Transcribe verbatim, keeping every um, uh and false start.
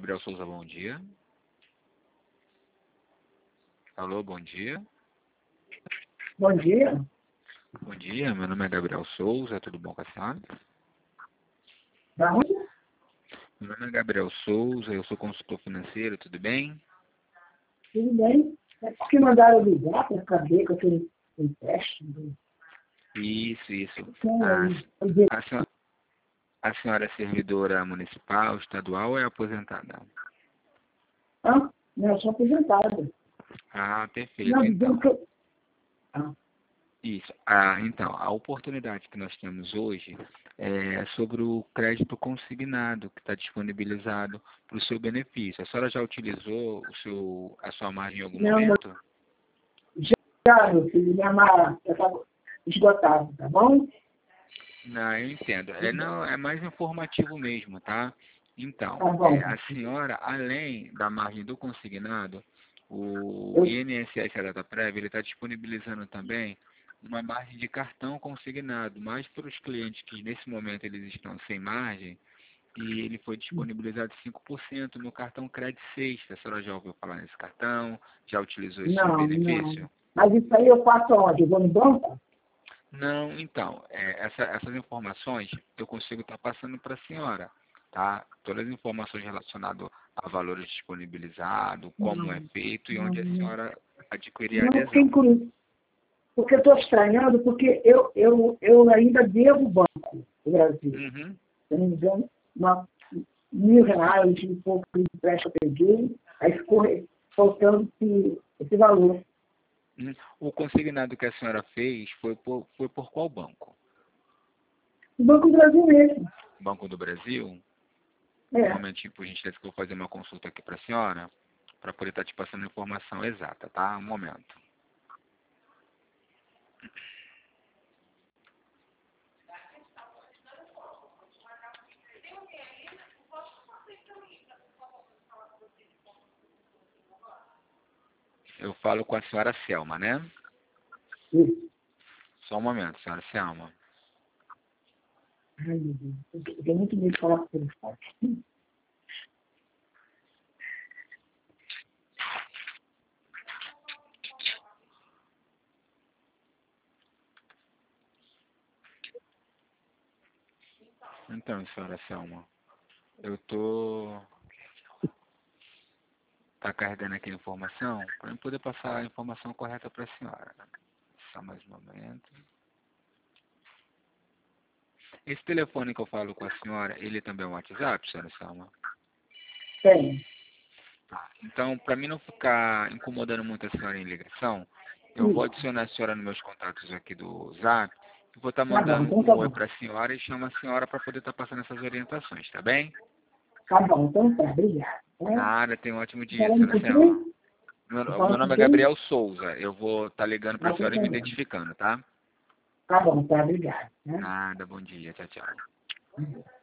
Gabriel Souza, bom dia. Alô, bom dia. Bom dia. Bom dia, meu nome é Gabriel Souza, tudo bom com a senhora? Da onde? Meu nome é Gabriel Souza, eu sou consultor financeiro, tudo bem? Tudo bem? É porque mandaram ligar para saber que eu tenho empréstimo. Isso, isso. Então, A, a, senhora, a senhora é servidora municipal, estadual ou é aposentada? Ah, não, eu sou aposentado. Ah, perfeito, Não, então. dizendo que eu... Ah, Isso. Ah, então, a oportunidade que nós temos hoje é sobre o crédito consignado que está disponibilizado para o seu benefício. A senhora já utilizou o seu, a sua margem em algum não, momento? já, meu filho, minha mala já está esgotada, tá bom? Não, eu entendo. É, não, é mais informativo mesmo, tá? Então, Tá bom. é, a senhora, além da margem do consignado, o Eu, I N S S, a data prévia, ele está disponibilizando também uma margem de cartão consignado, mas para os clientes que nesse momento eles estão sem margem, e ele foi disponibilizado cinco por cento no cartão Crédito Sexta. A senhora já ouviu falar nesse cartão? Já utilizou esse não, benefício? não. Mas isso aí eu faço onde? Eu vou no banco? Não, então, é, essa- essas informações eu consigo estar passando para a senhora, tá? Todas as informações relacionadas a valores disponibilizados, como Não, é feito e não, onde a não. senhora adquirir a Não, porque, adesão. inclu- porque eu estou estranhando, porque eu, eu, eu ainda devo o Banco do Brasil. Uhum. Se eu não me engano, uma, mil reais, um pouco de empréstimo eu peguei, aí ficou faltando esse, esse valor. Uhum. O consignado que a senhora fez foi por, foi por qual banco? O Banco do Brasil mesmo. Banco do Brasil? Um É, momentinho, por gentileza, que eu vou fazer uma consulta aqui para a senhora, para poder estar te passando a informação exata, tá? Um momento. Eu falo com a senhora Selma, né? isso. Só um momento, senhora Selma. Ai, meu Deus. Eu tenho muito medo de falar com ele. Então, senhora Selma, eu tô tá carregando aqui a informação para eu poder passar a informação correta para a senhora. Só mais um momento. Esse telefone que eu falo com a senhora, ele também é um WhatsApp, senhora Selma? Tem. Tá. Então, para mim não ficar incomodando muito a senhora em ligação, eu vou Isso. adicionar a senhora nos meus contatos aqui do Zap. E vou estar Tá bom, mandando então tá um oi bom. para a senhora e chamo a senhora para poder estar passando essas orientações, tá bem? Tá bom, então tá, obrigado. Tá? Nada, tenha um ótimo dia, Falando senhora com Selma. quem? Tô Meu, meu falando com nome é quem? Gabriel Souza. Eu vou estar ligando para Ah, a tô senhora e me entendendo. identificando, tá? Tá bom, tá, obrigado. Né? Nada, bom dia. Tchau, tchau.